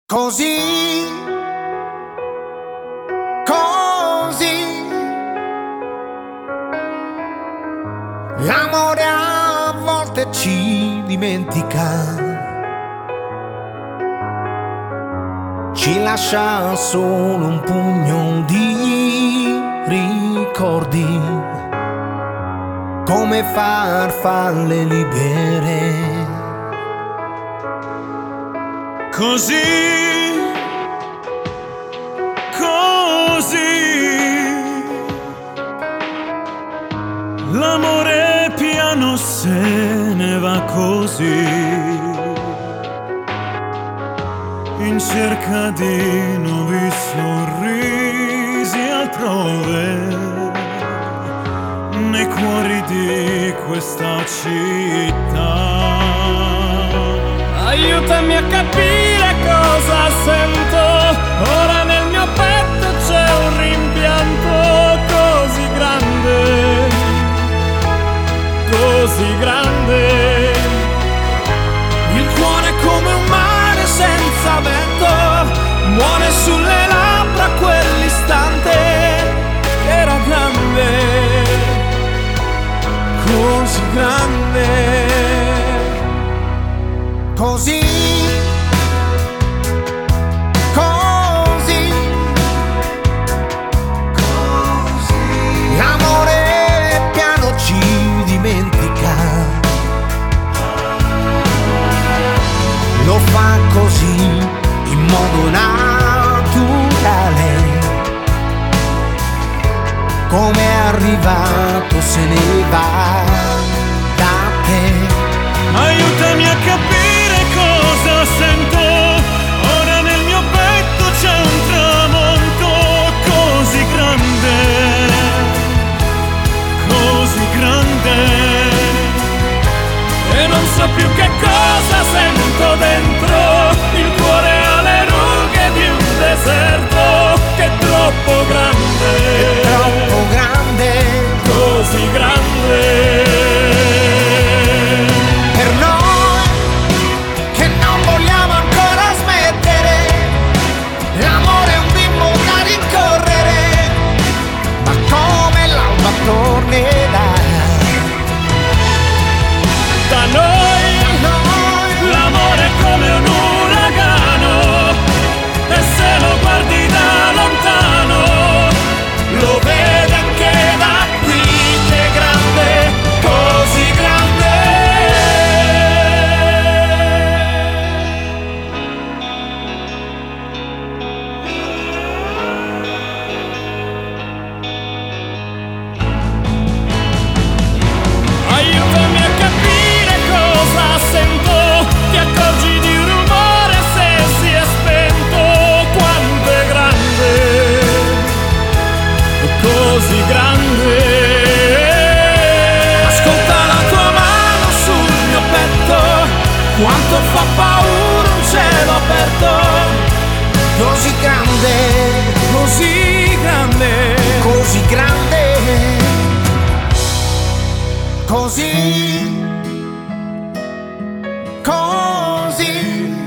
Così, così, l'amore a volte ci dimentica, ci lascia solo un pugno di ricordi, come farfalle libere. Così, così, l'amore piano se ne va così, in cerca di nuovi sorrisi altrove, nei cuori di questa città. Aiutami a capire cosa sento, ora nel mio petto c'è un rimpianto così grande, così grande. Il cuore è come un mare senza vento, muore sulle labbra quell'istante che era grande, così grande. Così, così, così, l'amore piano ci dimentica, lo fa così in modo naturale, come è arrivato se ne va da te. Aiutami a capire cosa sento, ora nel mio petto c'è un tramonto così grande, così grande, e non so più che cosa sento dentro, il cuore ha le rughe di un deserto che è troppo grande, È troppo grande, così grande. per noi che non vogliamo ancora smettere. L'amore è un bimbo da rincorrere, ma come l'alba tornerà. Da noi l'amore è come un uragano, e se lo guardi da lontano lo vedi anche da qui, che è grande, così grande. Aiutami a capire cosa sento, ti accorgi di un rumore se si è spento, quanto è grande, così grande. Ascolta la tua mano sul mio petto, quanto fa paura un cielo aperto. Così grande, così grande, così grande. Così, così,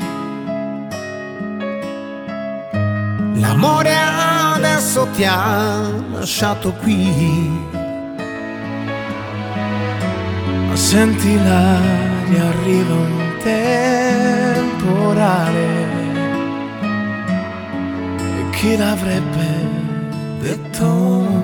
l'amore adesso ti ha lasciato qui. Ma senti l'aria, arriva un temporale, e chi l'avrebbe detto?